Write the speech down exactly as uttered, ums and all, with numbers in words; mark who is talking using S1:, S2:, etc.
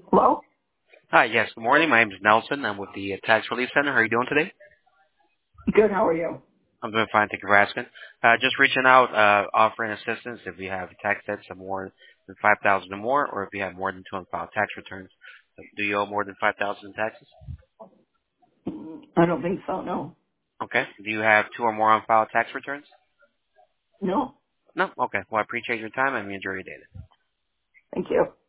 S1: Hello?
S2: Hi, yes, good morning. My name is Nelson. I'm with the uh, Tax Relief Center. How are you doing today?
S1: Good, how are you?
S2: I'm doing fine. Thank you for asking. Uh, just reaching out, uh, offering assistance if you have tax debts of more than five thousand dollars or more, or if you have more than two unfiled tax returns. Do you owe more than five thousand dollars in taxes?
S1: Mm, I don't think so, no.
S2: Okay. Do you have two or more unfiled tax returns?
S1: No,
S2: No? Okay. Well, I appreciate your time and enjoy your day.
S1: thank you.